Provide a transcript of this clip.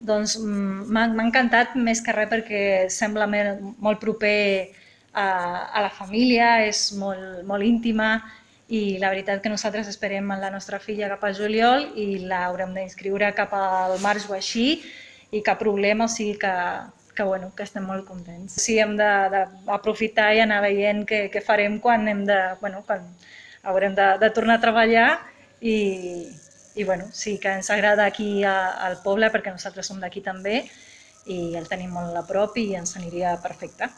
Doncs m'ha encantat més que res perquè sembla molt proper a la família, és molt íntima i la veritat que nosaltres esperem en la nostra filla cap al juliol i l'haurem d'inscriure cap al març o així i cap problema, o sigui bueno, que estem molt contents. Sí, hem d'aprofitar i anar veient què farem quan bueno, quan haurem de tornar a treballar i bueno, sí que ens agrada aquí al poble perquè nosaltres som d'aquí també i el tenim molt a prop i ens aniria perfecte.